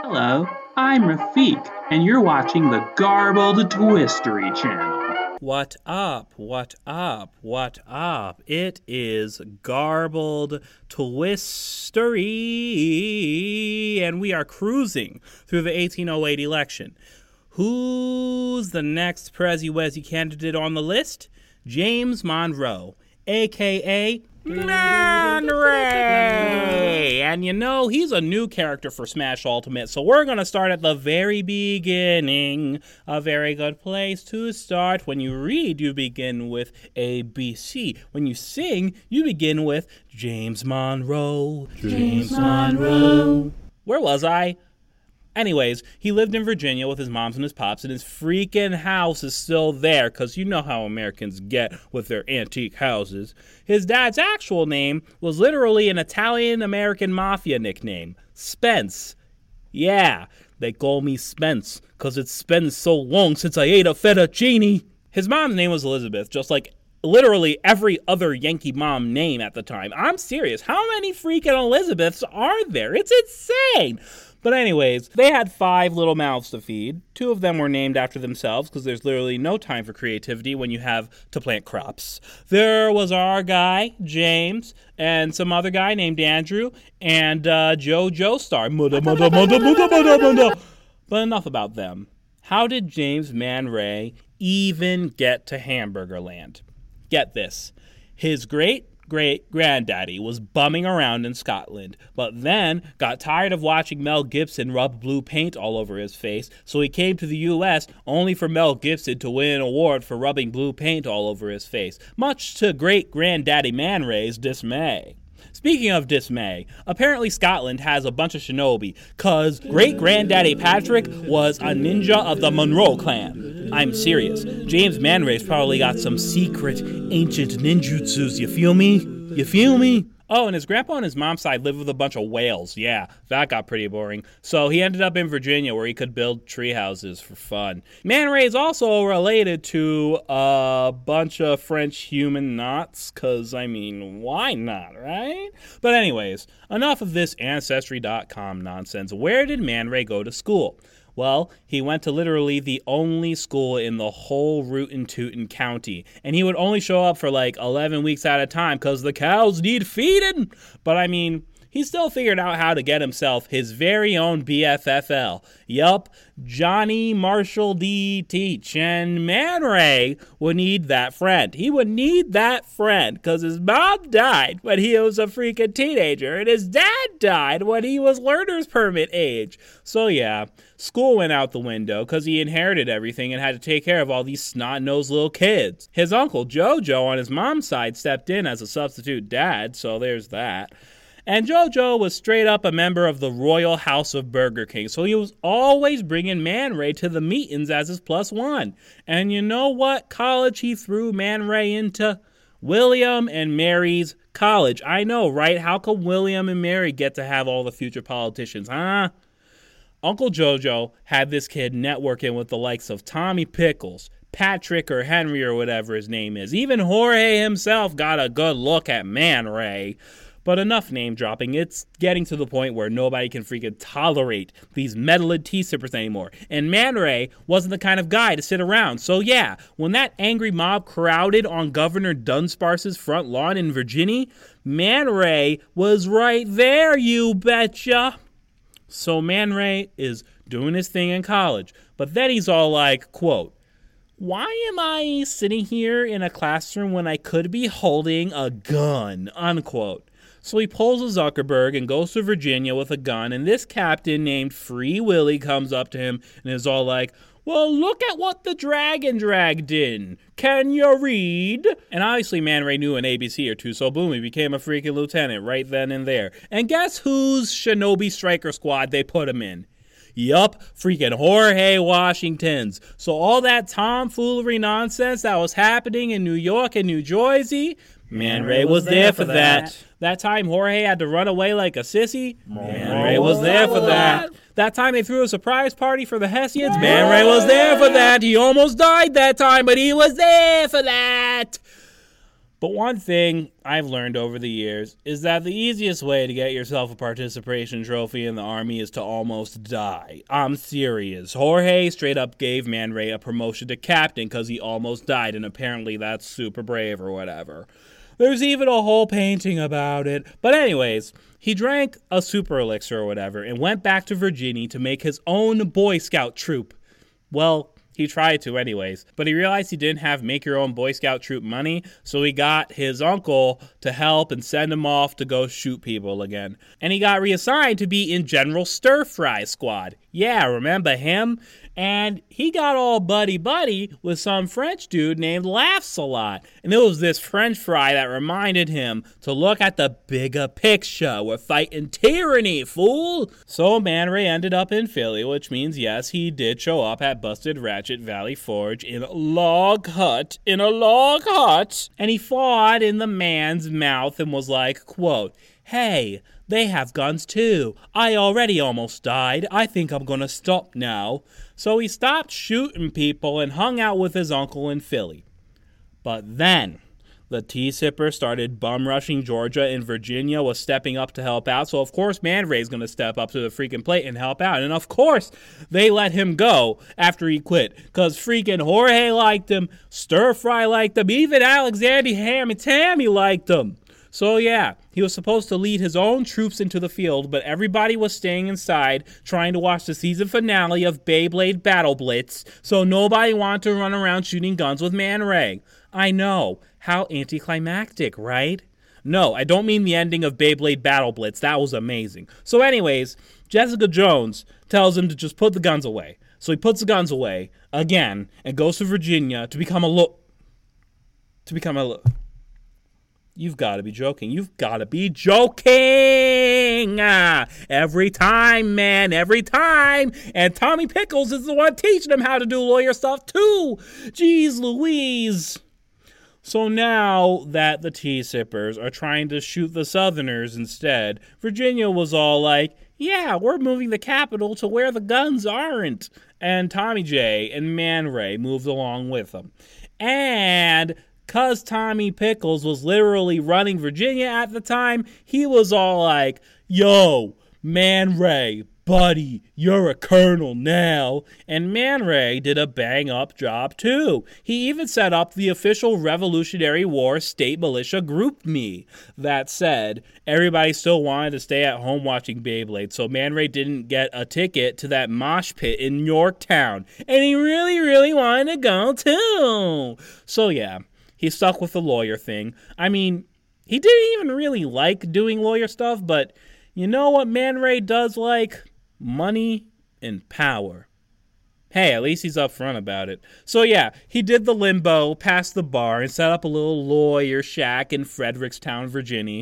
Hello, I'm Rafiq, and you're watching the Garbled Twistery channel. What up? What up? What up? It is Garbled Twistery, and we are cruising through the 1808 election. Who's the next Prezi-Wezi candidate on the list? James Monroe, a.k.a. Man Ray! And you know, he's a new character for Smash Ultimate, so we're going to start at the very beginning. A very good place to start. When you read, you begin with ABC. When you sing, you begin with James Monroe. James Monroe. Where was I? Anyways, he lived in Virginia with his moms and his pops, and his freaking house is still there, because you know how Americans get with their antique houses. His dad's actual name was literally an Italian-American mafia nickname, Spence. Yeah, they call me Spence, because it's been so long since I ate a fettuccine. His mom's name was Elizabeth, just like literally every other Yankee mom name at the time. I'm serious, how many freaking Elizabeths are there? It's insane! But anyways, they had 5 little mouths to feed. 2 of them were named after themselves because there's literally no time for creativity when you have to plant crops. There was our guy, James, and some other guy named Andrew, and Joe Joestar. But enough about them. How did James Man Ray even get to Hamburgerland? Get this. His great-granddaddy was bumming around in Scotland, but then got tired of watching Mel Gibson rub blue paint all over his face, so he came to the U.S. only for Mel Gibson to win an award for rubbing blue paint all over his face, much to great-granddaddy Man Ray's dismay. Speaking of dismay, apparently Scotland has a bunch of shinobi, cause great-granddaddy Patrick was a ninja of the Monroe clan. I'm serious. James Man Ray's probably got some secret ancient ninjutsus, you feel me? You feel me? Oh, and his grandpa on his mom's side lived with a bunch of whales. Yeah, that got pretty boring. So he ended up in Virginia where he could build tree houses for fun. Man Ray is also related to a bunch of French human knots, because, I mean, why not, right? But anyways, enough of this Ancestry.com nonsense. Where did Man Ray go to school? Well, he went to literally the only school in the whole Rootin' Tootin' County, and he would only show up for like 11 weeks at a time because the cows need feeding. But I mean, he still figured out how to get himself his very own BFFL. Yup, Johnny Marshall D. Teach. And Man Ray would need that friend. He would need that friend because his mom died when he was a freaking teenager, and his dad died when he was learner's permit age. So yeah, school went out the window because he inherited everything and had to take care of all these snot-nosed little kids. His uncle Jojo on his mom's side stepped in as a substitute dad, so there's that. And Jojo was straight up a member of the Royal House of Burger King, so he was always bringing Man Ray to the meetings as his +1. And you know what college he threw Man Ray into? William and Mary's college. I know, right? How come William and Mary get to have all the future politicians, huh? Uncle Jojo had this kid networking with the likes of Tommy Pickles, Patrick or Henry or whatever his name is. Even Jorge himself got a good look at Man Ray. But enough name dropping. It's getting to the point where nobody can freaking tolerate these meddling tea sippers anymore. And Man Ray wasn't the kind of guy to sit around. So yeah, when that angry mob crowded on Governor Dunsparce's front lawn in Virginia, Man Ray was right there, you betcha. So Man Ray is doing his thing in college. But then he's all like, quote, "Why am I sitting here in a classroom when I could be holding a gun?" Unquote. So he pulls a Zuckerberg and goes to Virginia with a gun, and this captain named Free Willy comes up to him and is all like, "Well, look at what the dragon dragged in. Can you read?" And obviously Man Ray knew an ABC or two, so boom, he became a freaking lieutenant right then and there. And guess whose Shinobi Striker Squad they put him in? Yup, freaking Jorge Washington's. So all that tomfoolery nonsense that was happening in New York and New Jersey, Man Ray was there for that. That time Jorge had to run away like a sissy, Man Ray was there for that. That time they threw a surprise party for the Hessians, Man Ray was there for that. He almost died that time, but he was there for that. But one thing I've learned over the years is that the easiest way to get yourself a participation trophy in the Army is to almost die. I'm serious. Jorge straight up gave Man Ray a promotion to captain because he almost died, and apparently that's super brave or whatever. There's even a whole painting about it. But anyways, he drank a super elixir or whatever and went back to Virginia to make his own Boy Scout troop. Well, he tried to anyways, but he realized he didn't have make-your-own Boy Scout troop money, so he got his uncle to help and send him off to go shoot people again. And he got reassigned to be in General Stir Fry Squad. Yeah, remember him? And he got all buddy-buddy with some French dude named Laughs-A-Lot. And it was this French fry that reminded him to look at the bigger picture. We're fighting tyranny, fool! So Man Ray ended up in Philly, which means, yes, he did show up at Busted Ratchet Valley Forge in a log hut. And he fought in the man's mouth and was like, quote, "Hey, they have guns too. I already almost died. I think I'm gonna stop now." So he stopped shooting people and hung out with his uncle in Philly. But then the T-Sipper started bum-rushing Georgia, and Virginia was stepping up to help out. So of course Man Ray's gonna step up to the freaking plate and help out. And of course they let him go after he quit, because freaking Jorge liked him, Stir Fry liked him, even Alexander Ham and Tammy liked him. So yeah, he was supposed to lead his own troops into the field, but everybody was staying inside trying to watch the season finale of Beyblade Battle Blitz, so nobody wanted to run around shooting guns with Man Ray. I know, how anticlimactic, right? No, I don't mean the ending of Beyblade Battle Blitz. That was amazing. So anyways, Jessica Jones tells him to just put the guns away. So he puts the guns away again and goes to Virginia to become a You've got to be joking. You've got to be joking. Every time, man. Every time. And Tommy Pickles is the one teaching him how to do lawyer stuff, too. Jeez Louise. So now that the T-Sippers are trying to shoot the Southerners instead, Virginia was all like, yeah, we're moving the capital to where the guns aren't. And Tommy J and Man Ray moved along with them. And because Tommy Pickles was literally running Virginia at the time, he was all like, yo, Man Ray, buddy, you're a colonel now. And Man Ray did a bang-up job, too. He even set up the official Revolutionary War State Militia Group Me. That said, everybody still wanted to stay at home watching Beyblade, so Man Ray didn't get a ticket to that mosh pit in Yorktown. And he really, really wanted to go, too. So yeah, he stuck with the lawyer thing. I mean, he didn't even really like doing lawyer stuff, but you know what Man Ray does like? Money and power. Hey, at least he's upfront about it. So yeah, he did the limbo, passed the bar, and set up a little lawyer shack in Fredericktown, Virginia.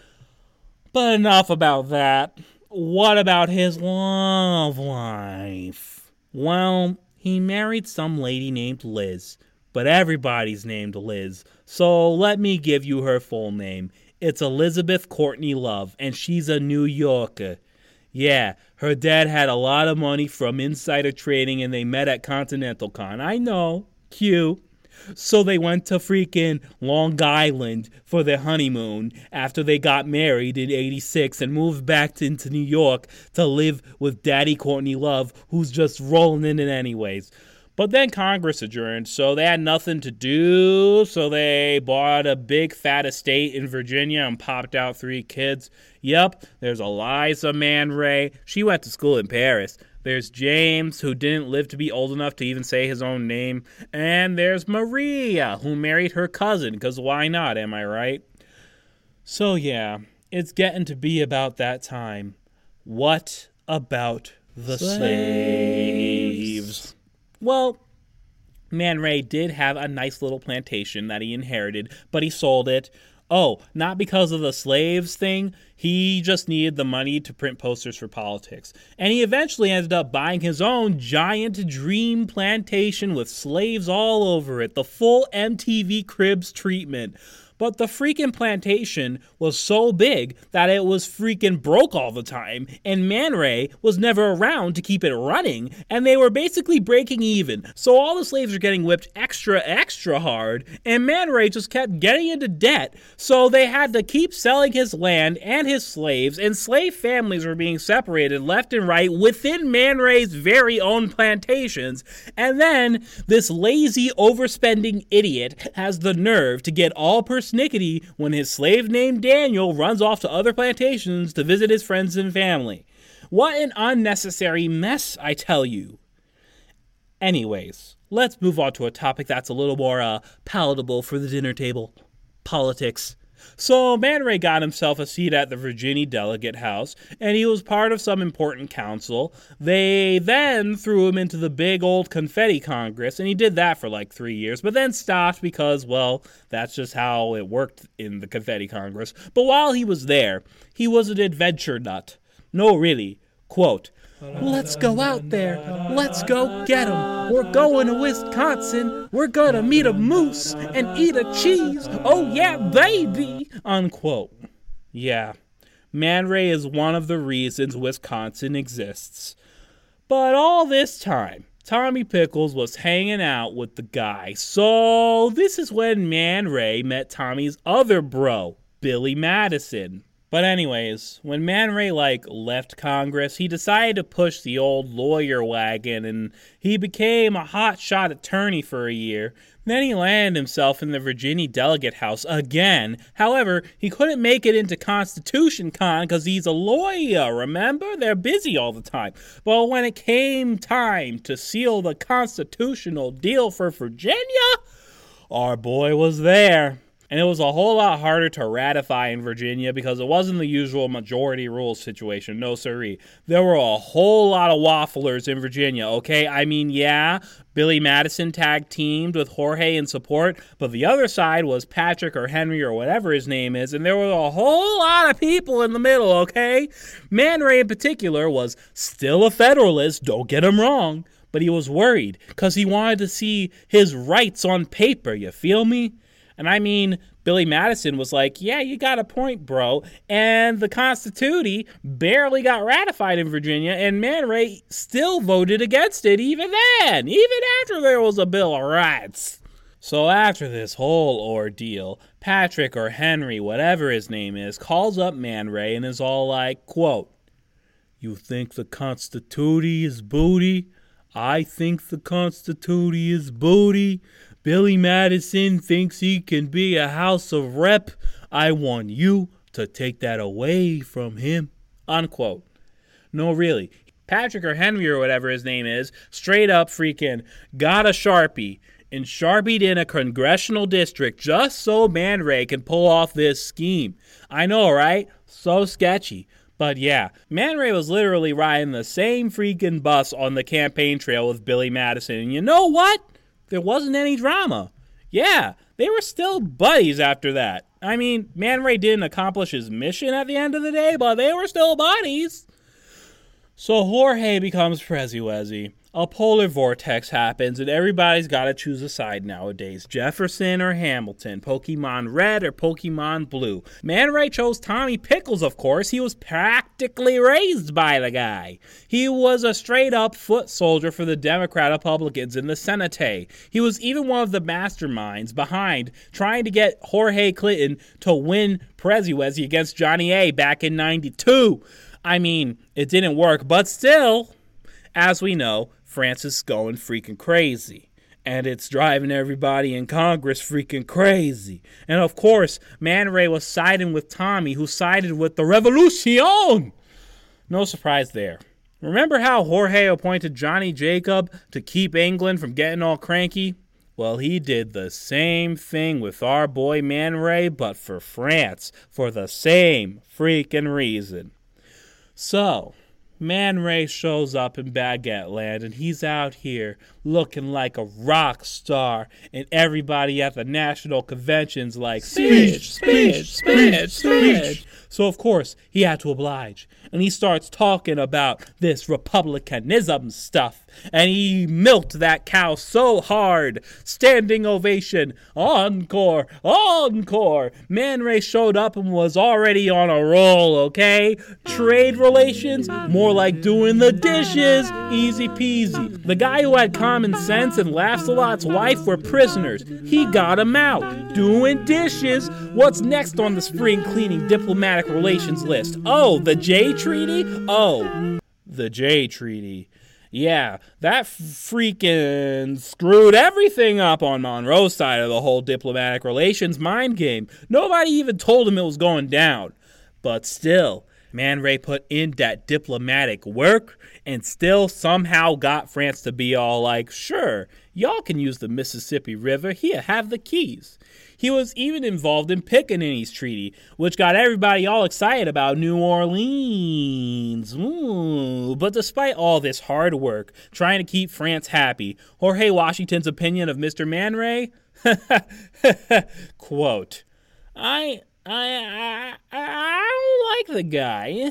But enough about that. What about his love life? Well, he married some lady named Liz. But everybody's named Liz, so let me give you her full name. It's Elizabeth Courtney Love, and she's a New Yorker. Yeah, her dad had a lot of money from insider trading, and they met at Continental Con. I know, cute. So they went to freaking Long Island for their honeymoon after they got married in '86 and moved back into New York to live with Daddy Courtney Love, who's just rolling in it anyways. But then Congress adjourned, so they had nothing to do, so they bought a big fat estate in Virginia and popped out 3 kids. Yep, there's Eliza Man Ray. She went to school in Paris. There's James, who didn't live to be old enough to even say his own name. And there's Maria, who married her cousin, because why not, am I right? So yeah, it's getting to be about that time. What about the slaves? Well, Man Ray did have a nice little plantation that he inherited, but he sold it. Oh, not because of the slaves thing. He just needed the money to print posters for politics. And he eventually ended up buying his own giant dream plantation with slaves all over it. The full MTV Cribs treatment. but the freaking plantation was so big that it was freaking broke all the time, and Man Ray was never around to keep it running, and they were basically breaking even. So all the slaves were getting whipped extra hard, and Man Ray just kept getting into debt, so they had to keep selling his land and his slaves, and slave families were being separated left and right within Man Ray's very own plantations. And then this lazy, overspending idiot has the nerve to get all persnickety when his slave named Daniel runs off to other plantations to visit his friends and family. What an unnecessary mess, I tell you. Anyways, let's move on to a topic that's a little more palatable for the dinner table. Politics. So Man Ray got himself a seat at the Virginia Delegate House, and he was part of some important council. They then threw him into the big old confetti Congress, and he did that for like 3 years, but then stopped because, well, that's just how it worked in the confetti Congress. But while he was there, he was an adventure nut. No, really. Quote, "Let's go out there. Let's go get 'em. We're going to Wisconsin. We're gonna meet a moose and eat a cheese. Oh yeah, baby." Unquote. Yeah, Man Ray is one of the reasons Wisconsin exists. But all this time, Tommy Pickles was hanging out with the guy. So this is when Man Ray met Tommy's other bro, Billy Madison. But anyways, when Man Ray, left Congress, he decided to push the old lawyer wagon, and he became a hotshot attorney for a year. Then he landed himself in the Virginia Delegate House again. However, he couldn't make it into Constitution Con because he's a lawyer, remember? They're busy all the time. But when it came time to seal the constitutional deal for Virginia, our boy was there. And it was a whole lot harder to ratify in Virginia because it wasn't the usual majority rule situation. No siree. There were a whole lot of wafflers in Virginia, okay? I mean, yeah, Billy Madison tag teamed with Jorge in support, but the other side was Patrick or Henry or whatever his name is, and there were a whole lot of people in the middle, okay? Man Ray in particular was still a Federalist, don't get him wrong, but he was worried because he wanted to see his rights on paper, you feel me? And I mean, Billy Madison was like, yeah, you got a point, bro. And the Constitution barely got ratified in Virginia, and Man Ray still voted against it even then, even after there was a Bill of Rights. So after this whole ordeal, Patrick or Henry, whatever his name is, calls up Man Ray and is all like, quote, "You think the Constitution is booty? I think the Constitution is booty. Billy Madison thinks he can be a House of Rep. I want you to take that away from him." Unquote. No, really. Patrick or Henry or whatever his name is, straight up freaking got a Sharpie and Sharpied in a congressional district just so Man Ray can pull off this scheme. I know, right? So sketchy. But yeah, Man Ray was literally riding the same freaking bus on the campaign trail with Billy Madison. And you know what? There wasn't any drama. Yeah, they were still buddies after that. I mean, Man Ray didn't accomplish his mission at the end of the day, but they were still buddies. So Jorge becomes Prezi-Wezi. A polar vortex happens, and everybody's got to choose a side nowadays. Jefferson or Hamilton, Pokemon Red or Pokemon Blue. Man Ray chose Tommy Pickles, of course. He was practically raised by the guy. He was a straight-up foot soldier for the Democrat-Republicans in the Senate. He was even one of the masterminds behind trying to get Jorge Clinton to win Prezi-Wezi against Johnny A. back in '92. I mean, it didn't work, but still, as we know, France is going freaking crazy. And it's driving everybody in Congress freaking crazy. And of course, Man Ray was siding with Tommy, who sided with the Revolution. No surprise there. Remember how Jorge appointed Johnny Jacob to keep England from getting all cranky? Well, he did the same thing with our boy Man Ray, but for France, for the same freaking reason. So, Man Ray shows up in Baguette Land, and he's out here looking like a rock star, and everybody at the national convention's like, speech. So, of course, he had to oblige, and he starts talking about this republicanism stuff, and he milked that cow so hard. Standing ovation, encore. Man Ray showed up and was already on a roll, okay? Trade relations, more like doing the dishes, easy peasy. The guy who had common sense and laughs a lot's wife were prisoners. He got him out. Doing dishes. What's next on the spring cleaning diplomatic relations list? Oh, the Jay Treaty? Oh, the Jay Treaty. Yeah, that freaking screwed everything up on Monroe's side of the whole diplomatic relations mind game. Nobody even told him it was going down. But still, Man Ray put in that diplomatic work and still somehow got France to be all like, sure, y'all can use the Mississippi River. Here, have the keys. He was even involved in Pickaninny's Treaty, which got everybody all excited about New Orleans. But despite all this hard work, trying to keep France happy, Jorge Washington's opinion of Mr. Man Ray? Quote, I don't like the guy.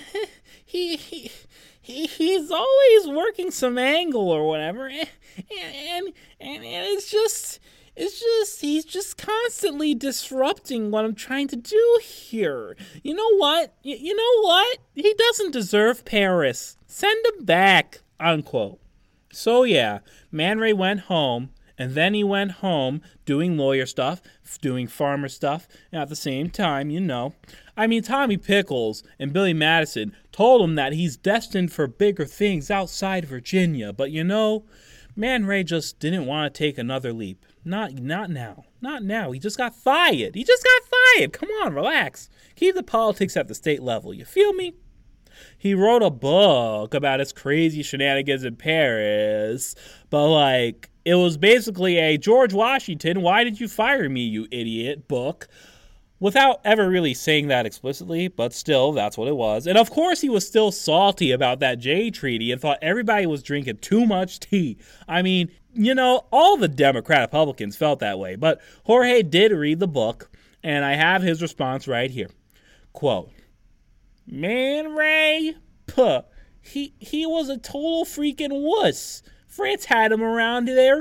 He's always working some angle or whatever, and it's just he's just constantly disrupting what I'm trying to do here. You know what? He doesn't deserve Paris. Send him back, unquote. So yeah, Man Ray went home. And then he went home doing lawyer stuff, doing farmer stuff, and at the same time, Tommy Pickles and Billy Madison told him that he's destined for bigger things outside Virginia. But Man Ray just didn't want to take another leap. Not now. Not now. He just got fired. Come on, relax. Keep the politics at the state level. You feel me? He wrote a book about his crazy shenanigans in Paris, but it was basically a George Washington, why did you fire me, you idiot, book, without ever really saying that explicitly, but still, that's what it was. And of course, he was still salty about that Jay Treaty and thought everybody was drinking too much tea. I mean, all the Democrat Republicans felt that way, but Jorge did read the book, and I have his response right here. Quote, Man Ray, he was a total freaking wuss. France had him around their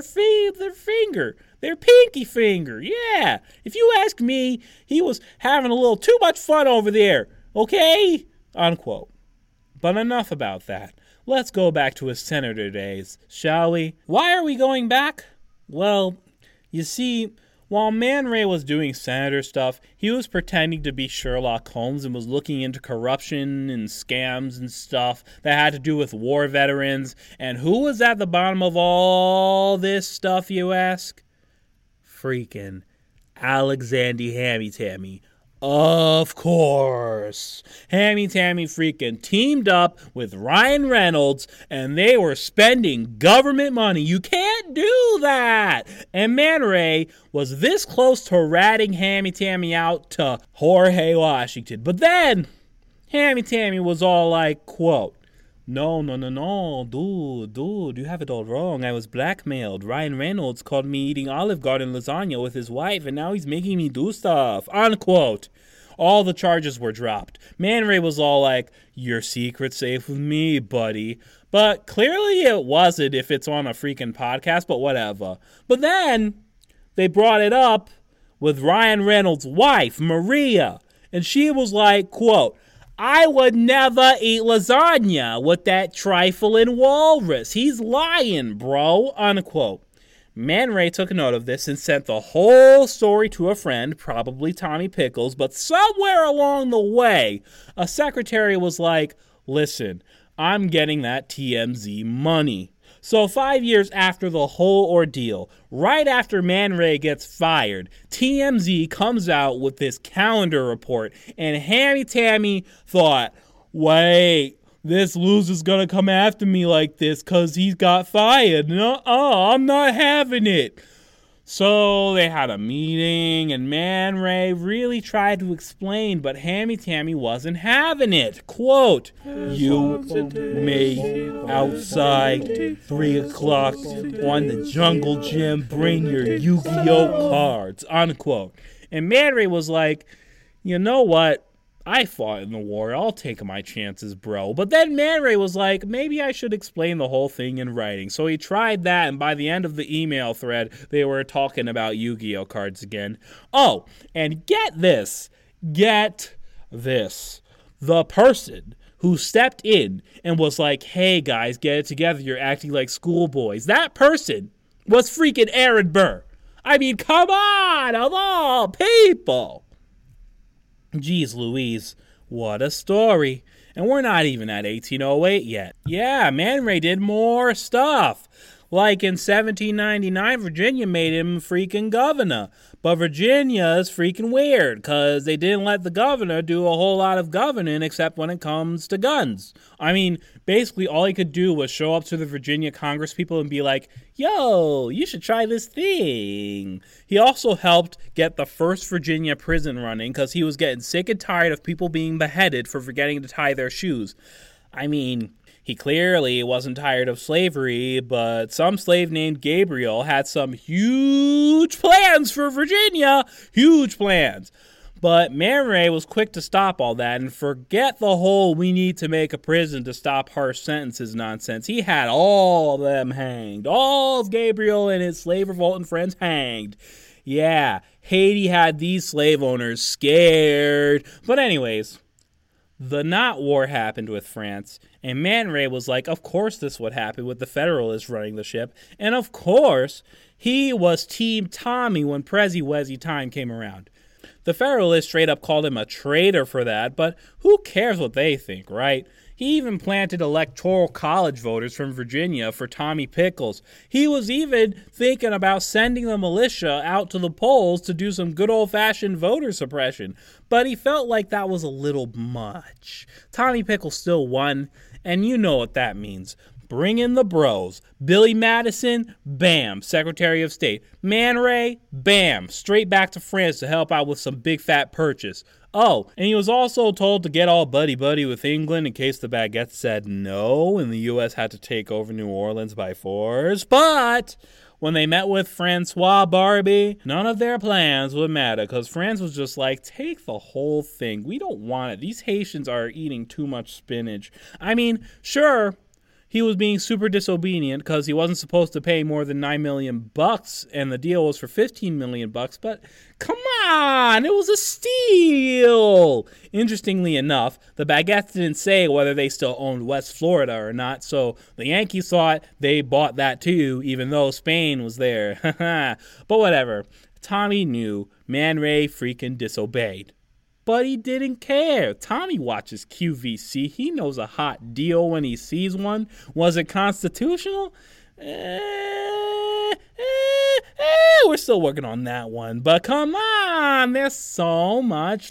pinky finger. Yeah, if you ask me, he was having a little too much fun over there, okay? Unquote. But enough about that. Let's go back to his senator days, shall we? Why are we going back? Well, you see, while Man Ray was doing senator stuff, he was pretending to be Sherlock Holmes and was looking into corruption and scams and stuff that had to do with war veterans. And who was at the bottom of all this stuff, you ask? Freaking Alexander Hammy Tammy. Of course. Hammy Tammy freaking teamed up with Ryan Reynolds, and they were spending government money. You can't do that. And Man Ray was this close to ratting Hammy Tammy out to Jorge Washington. But then Hammy Tammy was all like, quote, No, dude, you have it all wrong. I was blackmailed. Ryan Reynolds called me eating Olive Garden lasagna with his wife, and now he's making me do stuff, unquote. All the charges were dropped. Man Ray was all like, your secret's safe with me, buddy. But clearly it wasn't if it's on a freaking podcast, but whatever. But then they brought it up with Ryan Reynolds' wife, Maria, and she was like, quote, I would never eat lasagna with that trifling walrus. He's lying, bro, unquote. Man Ray took note of this and sent the whole story to a friend, probably Tommy Pickles, but somewhere along the way, a secretary was like, listen, I'm getting that TMZ money. So 5 years after the whole ordeal, right after Man Ray gets fired, TMZ comes out with this calendar report, and Hammy Tammy thought, wait, this loser's gonna come after me like this because he's got fired. No, I'm not having it. So they had a meeting, and Man Ray really tried to explain, but Hammy Tammy wasn't having it. Quote, "You may outside 3 o'clock on the jungle gym bring your Yu-Gi-Oh cards," unquote. And Man Ray was like, "You know what? I fought in the war. I'll take my chances, bro." But then Man Ray was like, maybe I should explain the whole thing in writing. So he tried that, and by the end of the email thread, they were talking about Yu-Gi-Oh cards again. Oh, and get this. The person who stepped in and was like, "Hey guys, get it together. You're acting like schoolboys." That person was freaking Aaron Burr. I mean, come on, of all people. Jeez Louise, what a story. And we're not even at 1808 yet. Yeah, Man Ray did more stuff. Like in 1799, Virginia made him freaking governor. But Virginia is freaking weird because they didn't let the governor do a whole lot of governing except when it comes to guns. I mean, basically all he could do was show up to the Virginia Congress people and be like, "Yo, you should try this thing." He also helped get the first Virginia prison running because he was getting sick and tired of people being beheaded for forgetting to tie their shoes. I mean, he clearly wasn't tired of slavery, but some slave named Gabriel had some huge plans for Virginia. Huge plans. But Man Ray was quick to stop all that and forget the whole "we need to make a prison to stop harsh sentences" nonsense. He had all of them hanged. All of Gabriel and his slave revolting friends hanged. Yeah, Haiti had these slave owners scared. But anyways, the not war happened with France, and Man Ray was like, of course this would happen with the Federalists running the ship, and of course he was Team Tommy when Prezi Wezzy time came around. The Federalists straight up called him a traitor for that, but who cares what they think, right? He even planted electoral college voters from Virginia for Tommy Pickles. He was even thinking about sending the militia out to the polls to do some good old-fashioned voter suppression. But he felt like that was a little much. Tommy Pickles still won, and you know what that means. Bring in the bros. Billy Madison, bam, Secretary of State. Man Ray, bam, straight back to France to help out with some big fat purchase. Oh, and he was also told to get all buddy-buddy with England in case the Baguettes said no and the U.S. had to take over New Orleans by force. But when they met with Francois Barbie, none of their plans would matter because France was just like, take the whole thing. We don't want it. These Haitians are eating too much spinach. I mean, sure, he was being super disobedient because he wasn't supposed to pay more than $9 million and the deal was for $15 million, but come on, it was a steal. Interestingly enough, the Baguettes didn't say whether they still owned West Florida or not, so the Yankees thought they bought that too, even though Spain was there. But whatever, Tommy knew Man Ray freaking disobeyed. But he didn't care. Tommy watches QVC. He knows a hot deal when he sees one. Was it constitutional? We're still working on that one. But come on, there's so much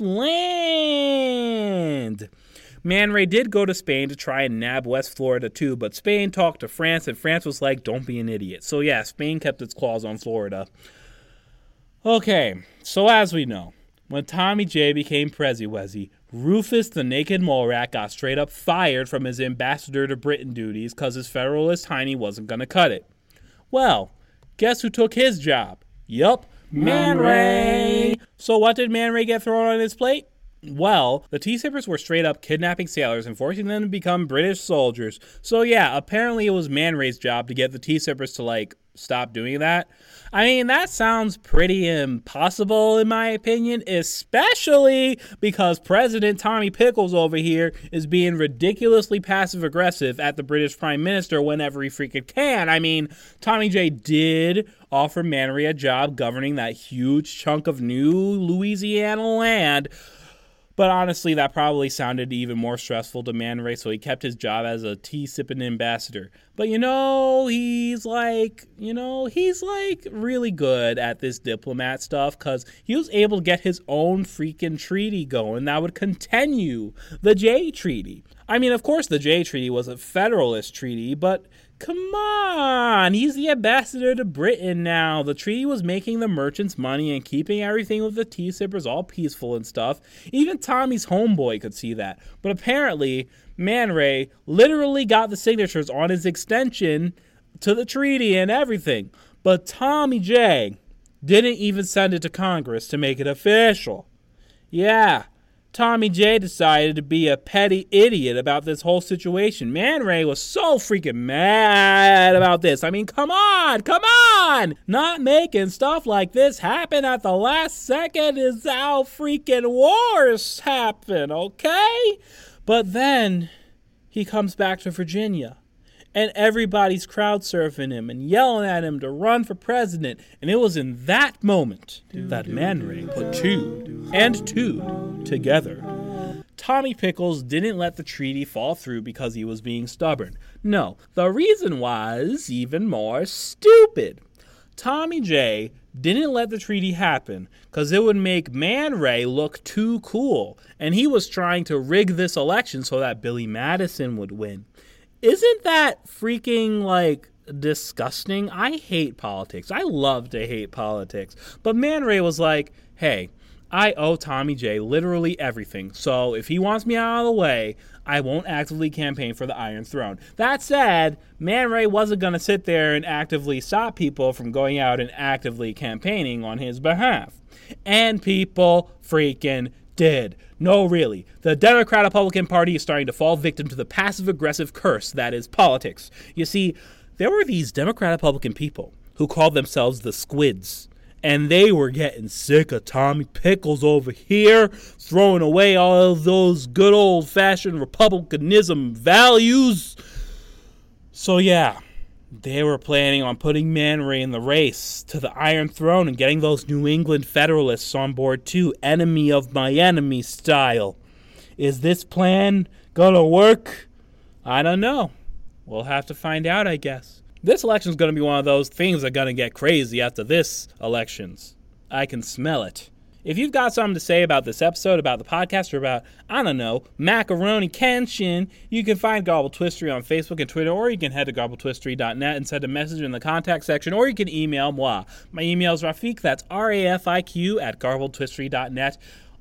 land. Man Ray did go to Spain to try and nab West Florida too, but Spain talked to France, and France was like, don't be an idiot. So yeah, Spain kept its claws on Florida. Okay, so as we know, when Tommy J became Prezi Wezzy, Rufus the Naked Mole Rat got straight up fired from his ambassador to Britain duties because his Federalist Heiny wasn't going to cut it. Well, guess who took his job? Yup, Man Ray. So what did Man Ray get thrown on his plate? Well, the Tea-Sippers were straight up kidnapping sailors and forcing them to become British soldiers. So yeah, apparently it was Man Ray's job to get the Tea-Sippers to stop doing that. I mean, that sounds pretty impossible in my opinion, especially because President Tommy Pickles over here is being ridiculously passive-aggressive at the British Prime Minister whenever he freaking can. I mean, Tommy J did offer Man Ray a job governing that huge chunk of new Louisiana land, but honestly, that probably sounded even more stressful to Man Ray, so he kept his job as a tea-sipping ambassador. But he's really good at this diplomat stuff because he was able to get his own freaking treaty going that would continue the Jay Treaty. I mean, of course, the Jay Treaty was a Federalist treaty, but Come on, he's the ambassador to Britain now. The treaty was making the merchants money and keeping everything with the tea sippers all peaceful and stuff. Even Tommy's homeboy could see that. But apparently, Man Ray literally got the signatures on his extension to the treaty and everything. But Tommy J didn't even send it to Congress to make it official. Yeah. Tommy J decided to be a petty idiot about this whole situation. Man Ray was so freaking mad about this. I mean, come on! Not making stuff like this happen at the last second is how freaking wars happen, okay? But then he comes back to Virginia, and everybody's crowd surfing him and yelling at him to run for president. And it was in that moment that Man Ray put two and two together. Tommy Pickles didn't let the treaty fall through because he was being stubborn. No, the reason was even more stupid. Tommy J didn't let the treaty happen because it would make Man Ray look too cool. And he was trying to rig this election so that Billy Madison would win. Isn't that freaking, disgusting? I hate politics. I love to hate politics. But Man Ray was like, hey, I owe Tommy J literally everything. So if he wants me out of the way, I won't actively campaign for the Iron Throne. That said, Man Ray wasn't going to sit there and actively stop people from going out and actively campaigning on his behalf. And people freaking did. No, really. The Democrat-Republican Party is starting to fall victim to the passive-aggressive curse that is politics. You see, there were these Democrat-Republican people who called themselves the Squids, and they were getting sick of Tommy Pickles over here, throwing away all of those good old-fashioned republicanism values. So yeah, they were planning on putting Man Ray in the race to the Iron Throne and getting those New England Federalists on board too, enemy of my enemy style. Is this plan gonna work? I don't know. We'll have to find out, I guess. This election's gonna be one of those things that are gonna get crazy after this elections. I can smell it. If you've got something to say about this episode, about the podcast, or about, I don't know, Macaroni Kenshin, you can find Garble Twistery on Facebook and Twitter, or you can head to garbletwistery.net and send a message in the contact section, or you can email moi. My email is Rafiq, that's RAFIQ at garbletwistery.net.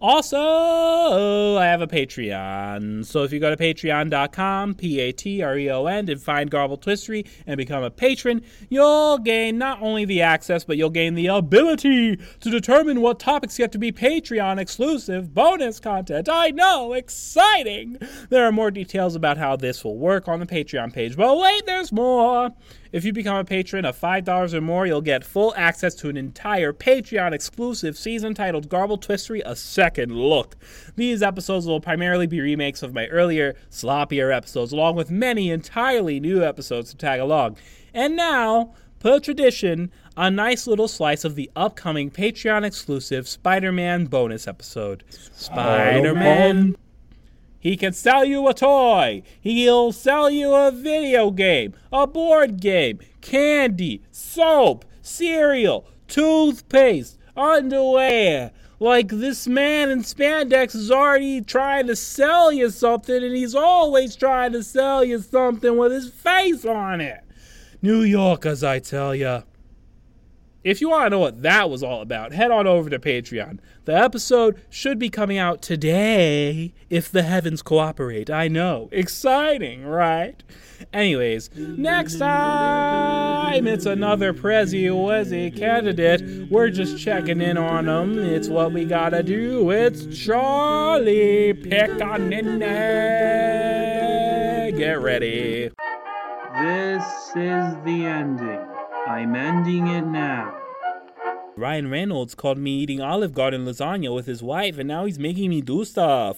Also, I have a Patreon. So if you go to patreon.com, Patreon, and find Garble Twistery and become a patron, you'll gain not only the access, but you'll gain the ability to determine what topics get to be Patreon exclusive bonus content. I know, exciting! There are more details about how this will work on the Patreon page, but wait, there's more! If you become a patron of $5 or more, you'll get full access to an entire Patreon-exclusive season titled Garble Twistery: A Second Look. These episodes will primarily be remakes of my earlier, sloppier episodes, along with many entirely new episodes to tag along. And now, per tradition, a nice little slice of the upcoming Patreon-exclusive Spider-Man bonus episode. Spider-Man! He can sell you a toy. He'll sell you a video game, a board game, candy, soap, cereal, toothpaste, underwear. Like, this man in spandex is already trying to sell you something, and he's always trying to sell you something with his face on it. New Yorkers, I tell ya. If you want to know what that was all about, head on over to Patreon. The episode should be coming out today, if the heavens cooperate. I know. Exciting, right? Anyways, next time it's another Prezi-Wezi candidate. We're just checking in on them. It's what we gotta do. It's Charlie Pickaninny. Get ready. This is the ending. I'm ending it now. Ryan Reynolds called me eating Olive Garden lasagna with his wife, and now he's making me do stuff.